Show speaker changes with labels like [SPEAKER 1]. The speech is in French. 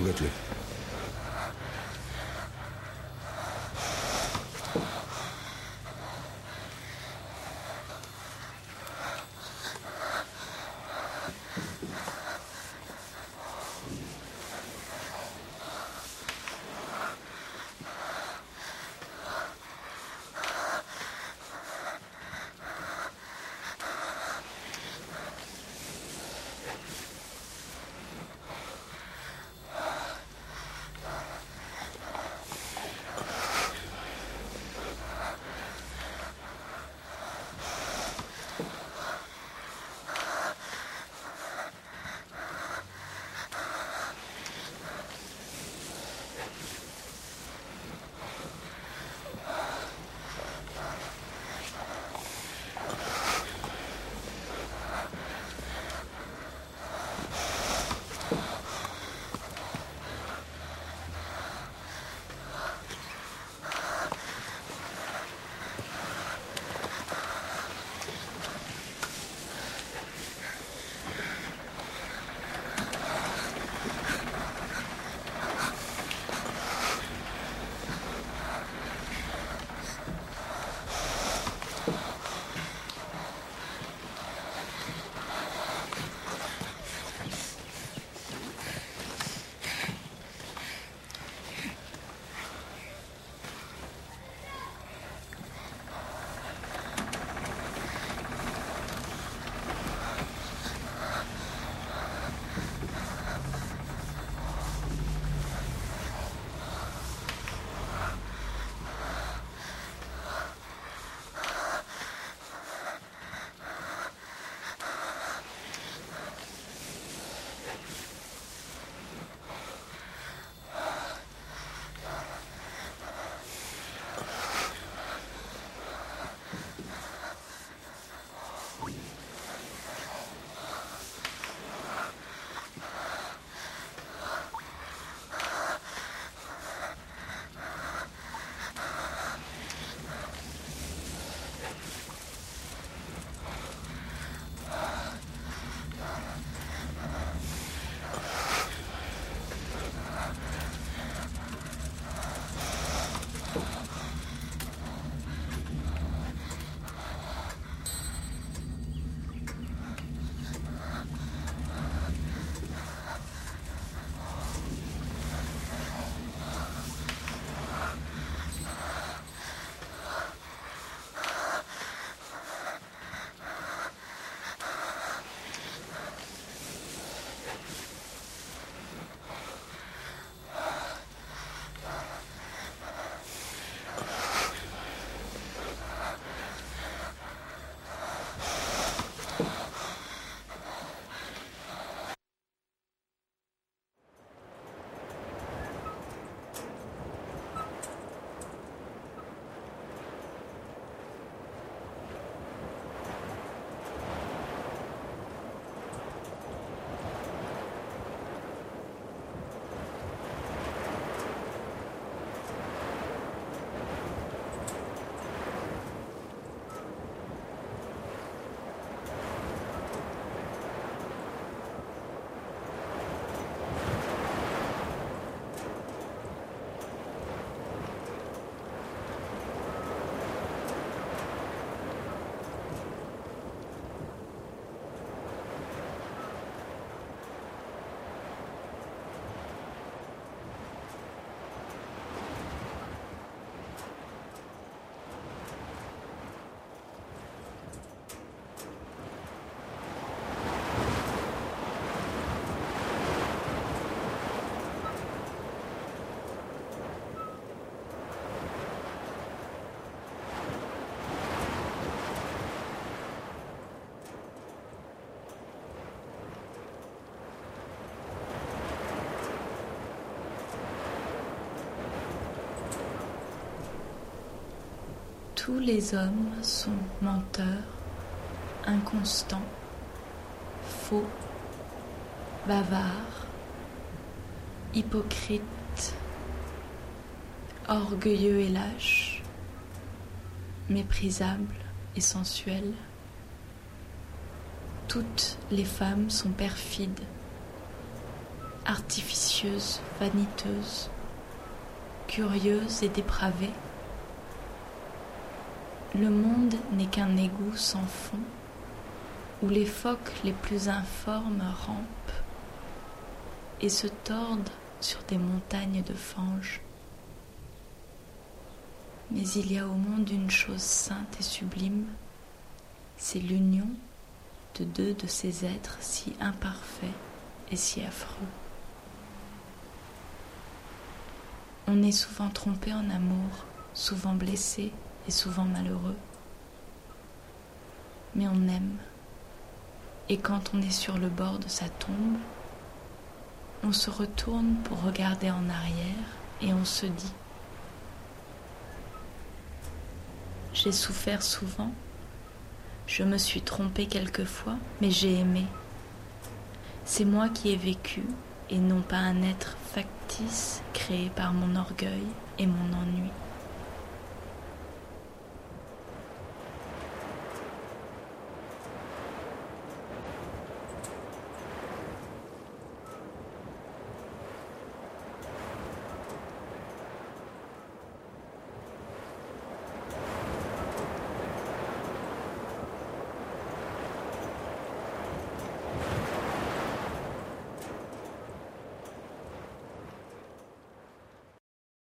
[SPEAKER 1] vous la tuer.
[SPEAKER 2] Tous les hommes sont menteurs, inconstants, faux, bavards, hypocrites, orgueilleux et lâches, méprisables et sensuels. Toutes les femmes sont perfides, artificieuse, vaniteuse, curieuse et dépravée. Le monde n'est qu'un égout sans fond, où les phoques les plus informes rampent et se tordent sur des montagnes de fange. Mais il y a au monde une chose sainte et sublime, c'est l'union de deux de ces êtres si imparfaits et si affreux. On est souvent trompé en amour, souvent blessé et souvent malheureux. Mais on aime. Et quand on est sur le bord de sa tombe, on se retourne pour regarder en arrière et on se dit : j'ai souffert souvent, je me suis trompé quelquefois, mais j'ai aimé. C'est moi qui ai vécu et non pas un être factice créé par mon orgueil et mon ennui.